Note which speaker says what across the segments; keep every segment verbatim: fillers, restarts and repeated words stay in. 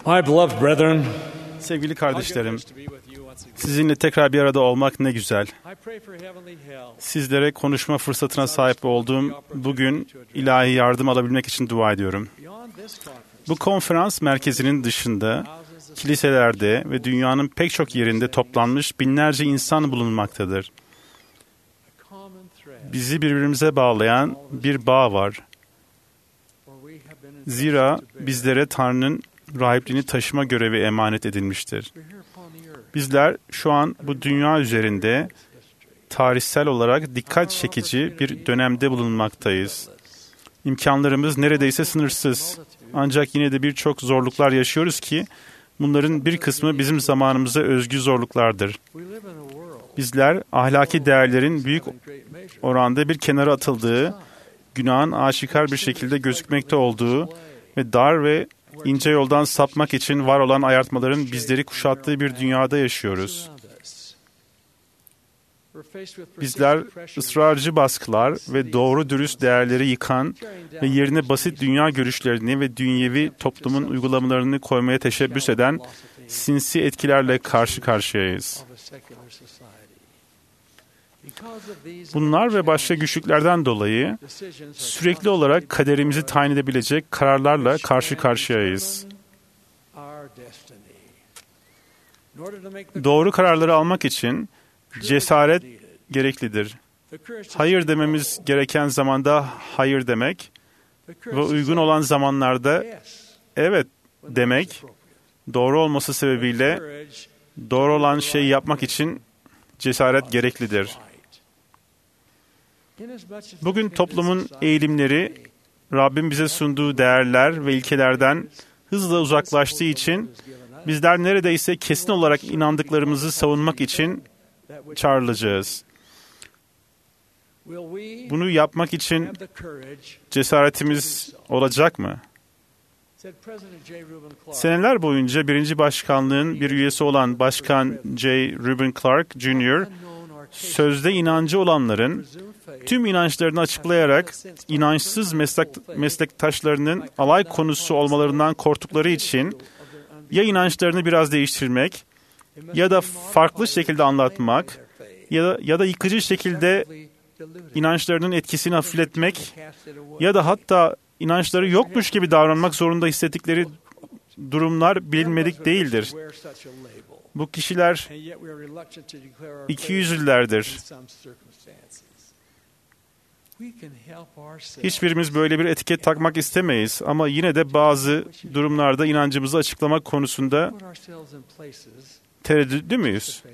Speaker 1: My beloved brethren,
Speaker 2: Sevgili kardeşlerim, sizinle tekrar bir arada olmak ne güzel. Sizlere konuşma fırsatına sahip olduğum bugün ilahi yardım alabilmek için dua ediyorum. Bu konferans merkezinin dışında, kiliselerde ve dünyanın pek çok yerinde toplanmış binlerce insan bulunmaktadır. Bizi birbirimize bağlayan bir bağ var. Zira bizlere Tanrı'nın rahipliğini taşıma görevi emanet edilmiştir. Bizler şu an bu dünya üzerinde tarihsel olarak dikkat çekici bir dönemde bulunmaktayız. İmkanlarımız neredeyse sınırsız. Ancak yine de birçok zorluklar yaşıyoruz ki bunların bir kısmı bizim zamanımıza özgü zorluklardır. Bizler ahlaki değerlerin büyük oranda bir kenara atıldığı, günahın aşikar bir şekilde gözükmekte olduğu ve dar ve ince yoldan sapmak için var olan ayartmaların bizleri kuşattığı bir dünyada yaşıyoruz. Bizler ısrarcı baskılar ve doğru dürüst değerleri yıkan ve yerine basit dünya görüşlerini ve dünyevi toplumun uygulamalarını koymaya teşebbüs eden sinsi etkilerle karşı karşıyayız. Bunlar ve başka güçlüklerden dolayı sürekli olarak kaderimizi tayin edebilecek kararlarla karşı karşıyayız. Doğru kararları almak için cesaret gereklidir. Hayır dememiz gereken zamanda hayır demek ve uygun olan zamanlarda evet demek, doğru olması sebebiyle doğru olan şeyi yapmak için cesaret gereklidir. Bugün toplumun eğilimleri, Rabbin bize sunduğu değerler ve ilkelerden hızla uzaklaştığı için bizler neredeyse kesin olarak inandıklarımızı savunmak için çağrılacağız. Bunu yapmak için cesaretimiz olacak mı? Seneler boyunca birinci başkanlığın bir üyesi olan Başkan J. Reuben Clark Junior, sözde inancı olanların tüm inançlarını açıklayarak inançsız meslek, meslektaşlarının alay konusu olmalarından korktukları için ya inançlarını biraz değiştirmek ya da farklı şekilde anlatmak ya da, ya da yıkıcı şekilde inançlarının etkisini hafifletmek ya da hatta inançları yokmuş gibi davranmak zorunda hissettikleri durumlar bilinmedik değildir. Bu kişiler ikiyüzlülerdir. Hiçbirimiz böyle bir etiket takmak istemeyiz ama yine de bazı durumlarda inancımızı açıklamak konusunda tereddütlü müyüz?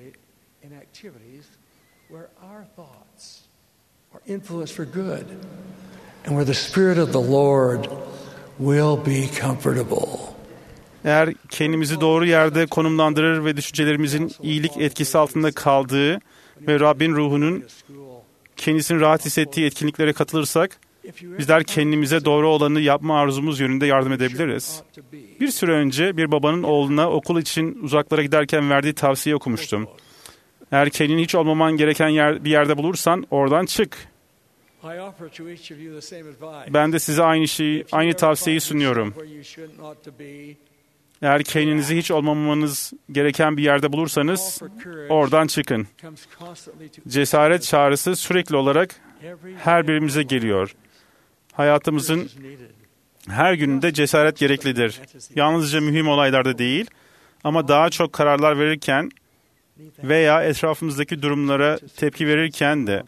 Speaker 2: Eğer kendimizi doğru yerde konumlandırır ve düşüncelerimizin iyilik etkisi altında kaldığı ve Rabbin ruhunun kendisini rahat hissettiği etkinliklere katılırsak, bizler kendimize doğru olanı yapma arzumuz yönünde yardım edebiliriz. Bir süre önce bir babanın oğluna okul için uzaklara giderken verdiği tavsiye okumuştum. Eğer kendini hiç olmaman gereken yer, bir yerde bulursan oradan çık. Ben de size aynı şeyi, aynı tavsiyeyi sunuyorum. Eğer kendinizi hiç olmamanız gereken bir yerde bulursanız oradan çıkın. Cesaret çağrısı sürekli olarak her birimize geliyor. Hayatımızın her gününde cesaret gereklidir. Yalnızca mühim olaylarda değil ama daha çok kararlar verirken veya etrafımızdaki durumlara tepki verirken de.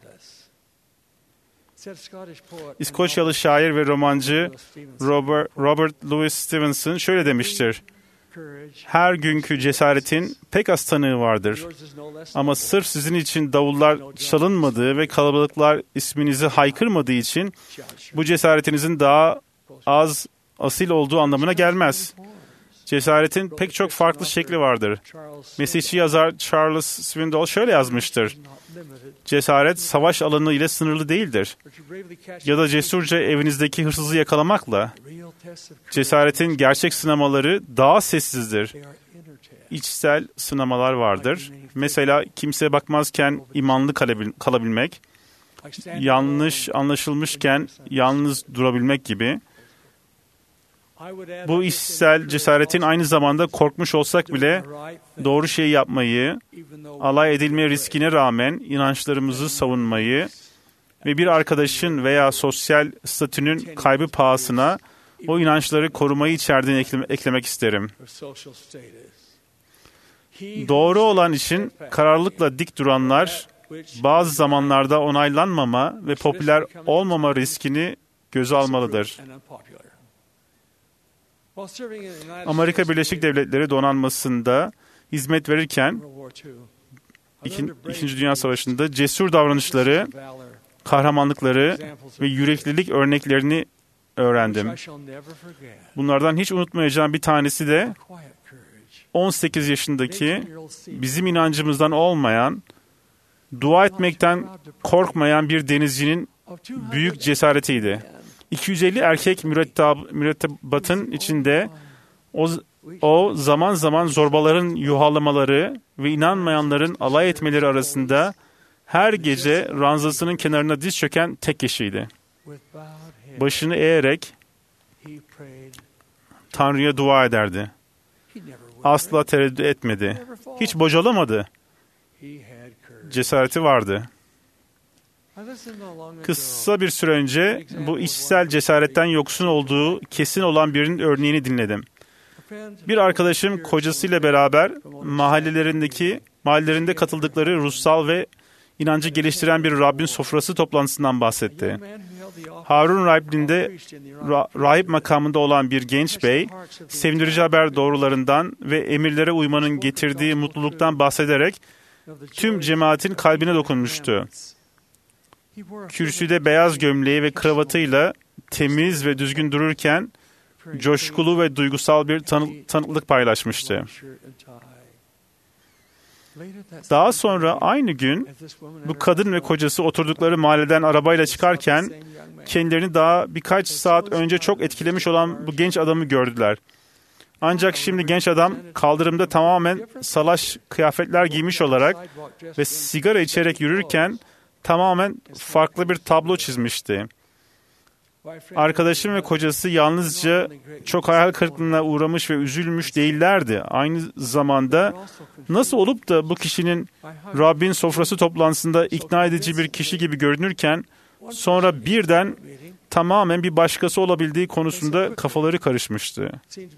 Speaker 2: İskoçyalı şair ve romancı Robert, Robert Louis Stevenson şöyle demiştir. Her günkü cesaretin pek az tanığı vardır. Ama sırf sizin için davullar çalınmadığı ve kalabalıklar isminizi haykırmadığı için bu cesaretinizin daha az asil olduğu anlamına gelmez. Cesaretin pek çok farklı şekli vardır. Mesihçi yazar Charles Swindoll şöyle yazmıştır. Cesaret savaş alanı ile sınırlı değildir. Ya da cesurca evinizdeki hırsızı yakalamakla. Cesaretin gerçek sınamaları daha sessizdir. İçsel sınamalar vardır. Mesela kimseye bakmazken imanlı kalabilmek, yanlış anlaşılmışken yalnız durabilmek gibi. Bu içsel cesaretin aynı zamanda korkmuş olsak bile doğru şeyi yapmayı, alay edilme riskine rağmen inançlarımızı savunmayı ve bir arkadaşın veya sosyal statünün kaybı pahasına o inançları korumayı içerdiğini ekleme, eklemek isterim. Doğru olan için kararlılıkla dik duranlar, bazı zamanlarda onaylanmama ve popüler olmama riskini göze almalıdır. Amerika Birleşik Devletleri donanmasında hizmet verirken İkin, İkinci Dünya Savaşı'nda cesur davranışları, kahramanlıkları ve yüreklilik örneklerini öğrendim. Bunlardan hiç unutmayacağım bir tanesi de on sekiz yaşındaki, bizim inancımızdan olmayan, dua etmekten korkmayan bir denizcinin büyük cesaretiydi. iki yüz elli erkek mürettab, mürettebatın içinde o, o zaman zaman zorbaların yuhalamaları ve inanmayanların alay etmeleri arasında her gece ranzasının kenarına diz çöken tek kişiydi. Başını eğerek Tanrı'ya dua ederdi. Asla tereddüt etmedi. Hiç bocalamadı. Cesareti vardı. Kısa bir süre önce bu içsel cesaretten yoksun olduğu kesin olan birinin örneğini dinledim. Bir arkadaşım kocasıyla beraber mahallelerindeki mahallelerinde katıldıkları ruhsal ve inancı geliştiren bir Rabbin sofrası toplantısından bahsetti. Harun rahipliğinde ra- rahip makamında olan bir genç bey, sevindirici haber doğrularından ve emirlere uymanın getirdiği mutluluktan bahsederek tüm cemaatin kalbine dokunmuştu. Kürsüde beyaz gömleği ve kravatıyla temiz ve düzgün dururken coşkulu ve duygusal bir tanı- tanıklık paylaşmıştı. Daha sonra aynı gün bu kadın ve kocası oturdukları mahalleden arabayla çıkarken kendilerini daha birkaç saat önce çok etkilemiş olan bu genç adamı gördüler. Ancak şimdi genç adam kaldırımda tamamen salaş kıyafetler giymiş olarak ve sigara içerek yürürken tamamen farklı bir tablo çizmişti. Arkadaşım ve kocası yalnızca çok hayal kırıklığına uğramış ve üzülmüş değillerdi. Aynı zamanda nasıl olup da bu kişinin Rabbin sofrası toplantısında ikna edici bir kişi gibi görünürken sonra birden tamamen bir başkası olabildiği konusunda kafaları karışmıştı.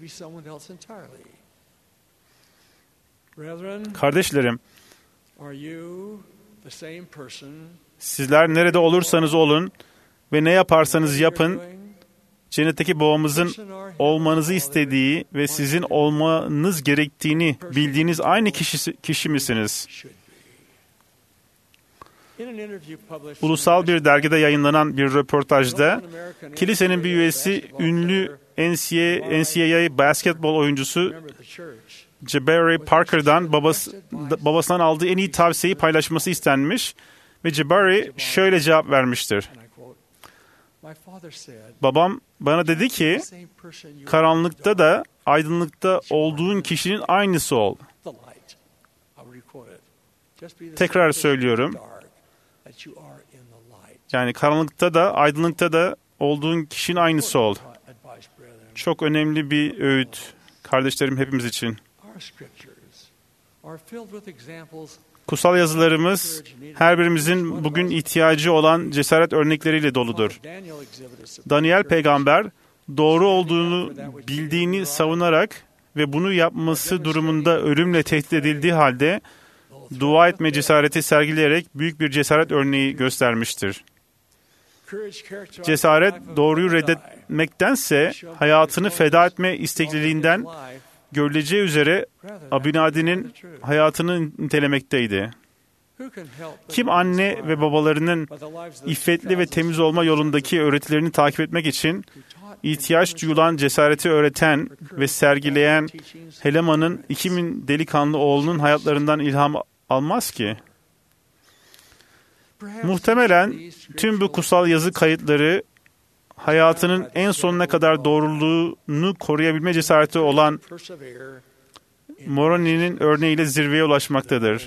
Speaker 2: Kardeşlerim, sizler nerede olursanız olun ve ne yaparsanız yapın, cennetteki babamızın olmanızı istediği ve sizin olmanız gerektiğini bildiğiniz aynı kişi, kişi misiniz? Ulusal bir dergide yayınlanan bir röportajda, kilisenin bir üyesi, ünlü N C A A basketbol oyuncusu Jabari Parker'dan babası, babasından aldığı en iyi tavsiyeyi paylaşması istenmiş ve Jabari şöyle cevap vermiştir. Babam bana dedi ki, karanlıkta da aydınlıkta olduğun kişinin aynısı ol. Tekrar söylüyorum. Yani karanlıkta da aydınlıkta da olduğun kişinin aynısı ol. Çok önemli bir öğüt, kardeşlerim, hepimiz için. Kutsal yazılarımız her birimizin bugün ihtiyacı olan cesaret örnekleriyle doludur. Daniel peygamber doğru olduğunu bildiğini savunarak ve bunu yapması durumunda ölümle tehdit edildiği halde dua etme cesareti sergileyerek büyük bir cesaret örneği göstermiştir. Cesaret doğruyu reddetmektense hayatını feda etme istekliliğinden görüleceği üzere Abinadi'nin hayatını nitelemekteydi. Kim anne ve babalarının iffetli ve temiz olma yolundaki öğretilerini takip etmek için ihtiyaç duyulan cesareti öğreten ve sergileyen Helema'nın iki bin delikanlı oğlunun hayatlarından ilham almaz ki? Muhtemelen tüm bu kutsal yazı kayıtları hayatının en sonuna kadar doğruluğunu koruyabilme cesareti olan Moroni'nin örneğiyle zirveye ulaşmaktadır.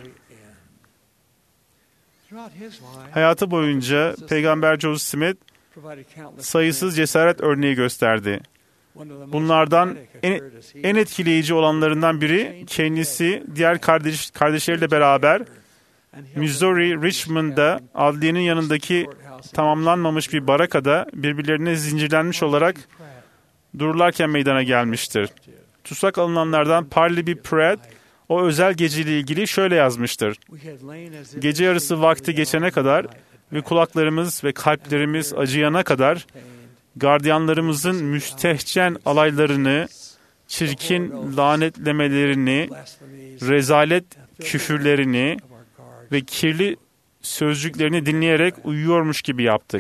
Speaker 2: Hayatı boyunca Peygamber Joseph Smith sayısız cesaret örneği gösterdi. Bunlardan en, en etkileyici olanlarından biri kendisi diğer kardeş, kardeşleriyle beraber Missouri, Richmond'da adliyenin yanındaki tamamlanmamış bir barakada birbirlerine zincirlenmiş olarak dururlarken meydana gelmiştir. Tutsak alınanlardan Parley B. Pratt o özel geceyle ilgili şöyle yazmıştır. Gece yarısı vakti geçene kadar ve kulaklarımız ve kalplerimiz acıyana kadar gardiyanlarımızın müstehcen alaylarını, çirkin lanetlemelerini, rezalet küfürlerini ve kirli sözcüklerini dinleyerek uyuyormuş gibi yaptık.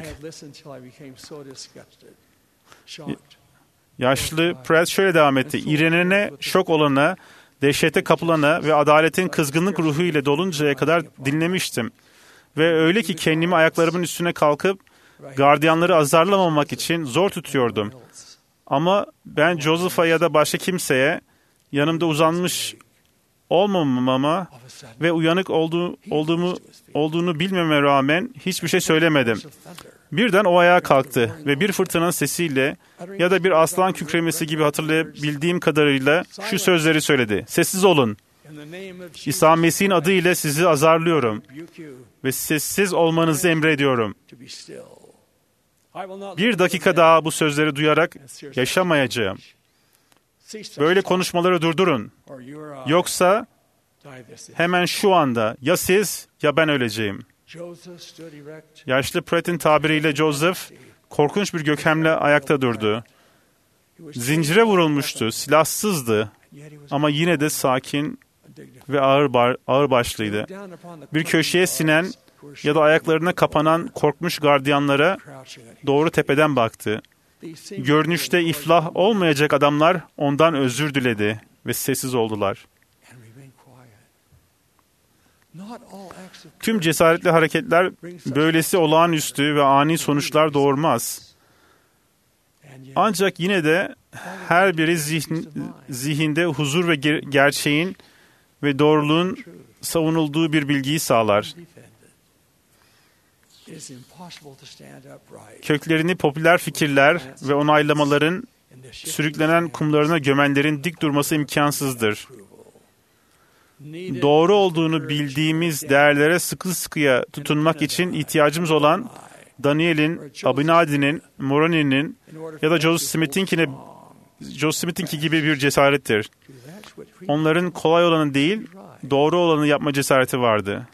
Speaker 2: Yaşlı Pratt şöyle devam etti. İğrenene, şok olana, dehşete kapılana ve adaletin kızgınlık ruhu ile doluncaya kadar dinlemiştim. Ve öyle ki kendimi ayaklarımın üstüne kalkıp gardiyanları azarlamamak için zor tutuyordum. Ama ben Joseph'a ya da başka kimseye yanımda uzanmış olmamama ve uyanık olduğu, olduğumu olduğunu bilmeme rağmen hiçbir şey söylemedim. Birden o ayağa kalktı ve bir fırtınanın sesiyle ya da bir aslan kükremesi gibi hatırlayabildiğim kadarıyla şu sözleri söyledi. Sessiz olun. İsa Mesih'in adı ile sizi azarlıyorum ve sessiz olmanızı emrediyorum. Bir dakika daha bu sözleri duyarak yaşamayacağım. Böyle konuşmaları durdurun. Yoksa hemen şu anda ya siz ya ben öleceğim. Yaşlı Pratt'in tabiriyle Joseph korkunç bir gökhemle ayakta durdu. Zincire vurulmuştu, silahsızdı ama yine de sakin ve ağır bar, ağır başlıydı. Bir köşeye sinen ya da ayaklarına kapanan korkmuş gardiyanlara doğru tepeden baktı. Görünüşte iflah olmayacak adamlar ondan özür diledi ve sessiz oldular. Tüm cesaretli hareketler böylesi olağanüstü ve ani sonuçlar doğurmaz. Ancak yine de her biri zihin, zihinde huzur ve ger- gerçeğin ve doğruluğun savunulduğu bir bilgiyi sağlar. Köklerini popüler fikirler ve onaylamaların sürüklenen kumlarına gömenlerin dik durması imkansızdır. Doğru olduğunu bildiğimiz değerlere sıkı sıkıya tutunmak için ihtiyacımız olan Daniel'in, Abinadi'nin, Moroni'nin ya da Joseph Smith'inki Joseph Smith'inki gibi bir cesarettir. Onların kolay olanı değil, doğru olanı yapma cesareti vardı.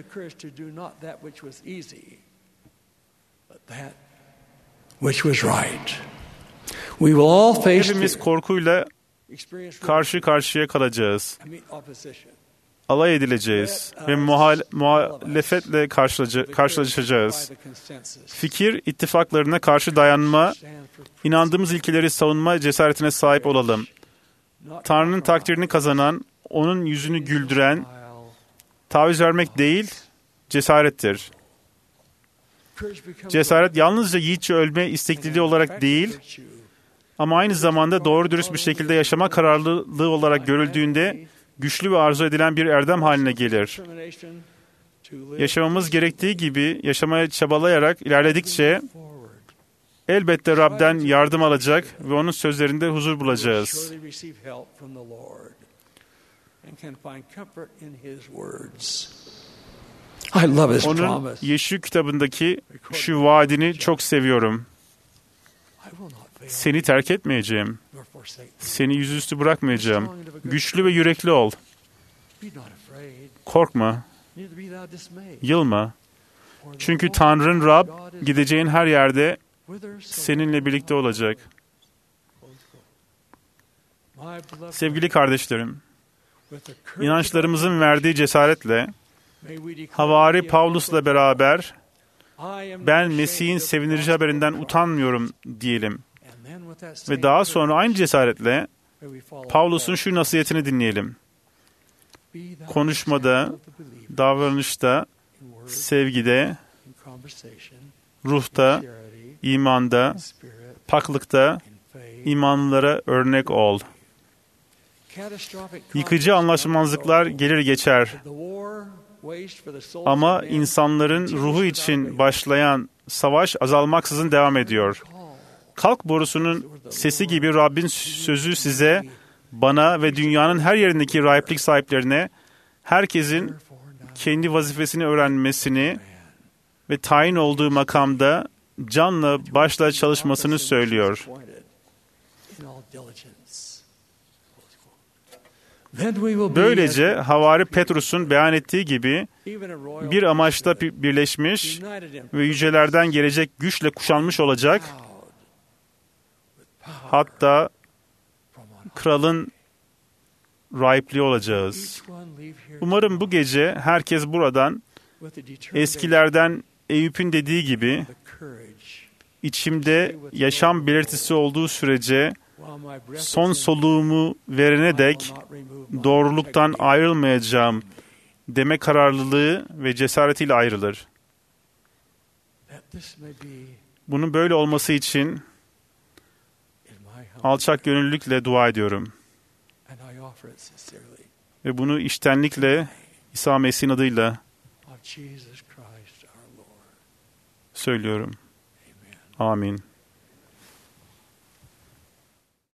Speaker 2: Hepimiz korkuyla karşı karşıya kalacağız. Alay edileceğiz ve muhal- muhalefetle karşılaşacağız. Fikir ittifaklarına karşı dayanma, inandığımız ilkeleri savunma cesaretine sahip olalım. Tanrı'nın takdirini kazanan, onun yüzünü güldüren, taviz vermek değil, cesarettir. Cesaret yalnızca yiğitçe ölme istekliliği olarak değil, ama aynı zamanda doğru dürüst bir şekilde yaşama kararlılığı olarak görüldüğünde güçlü ve arzu edilen bir erdem haline gelir. Yaşamamız gerektiği gibi yaşamaya çabalayarak ilerledikçe elbette Rab'den yardım alacak ve onun sözlerinde huzur bulacağız. Onun Yeşil kitabındaki şu vaadini çok seviyorum. Seni terk etmeyeceğim. Seni yüzüstü bırakmayacağım. Güçlü ve yürekli ol. Korkma. Yılma. Çünkü Tanrı'nın Rab gideceğin her yerde seninle birlikte olacak. Sevgili kardeşlerim, inançlarımızın verdiği cesaretle Havari Pavlus'la beraber ben Mesih'in sevindirici haberinden utanmıyorum diyelim. Ve daha sonra aynı cesaretle Pavlus'un şu nasihatini dinleyelim. Konuşmada, davranışta, sevgide, ruhta, imanda, paklıkta, imanlılara örnek ol. Yıkıcı anlaşmazlıklar gelir geçer. Ama insanların ruhu için başlayan savaş azalmaksızın devam ediyor. kalk borusunun sesi gibi Rabbin sözü size, bana ve dünyanın her yerindeki rahiplik sahiplerine herkesin kendi vazifesini öğrenmesini ve tayin olduğu makamda canla başla çalışmasını söylüyor. Böylece Havari Petrus'un beyan ettiği gibi bir amaçta birleşmiş ve yücelerden gelecek güçle kuşanmış olacak, hatta kralın rahipliği olacağız. Umarım bu gece herkes buradan eskilerden Eyüp'ün dediği gibi içimde yaşam belirtisi olduğu sürece son soluğumu verene dek doğruluktan ayrılmayacağım deme kararlılığı ve cesaretiyle ayrılır. Bunun böyle olması için alçak gönüllülükle dua ediyorum. Ve bunu içtenlikle İsa Mesih'in adıyla söylüyorum. Amin.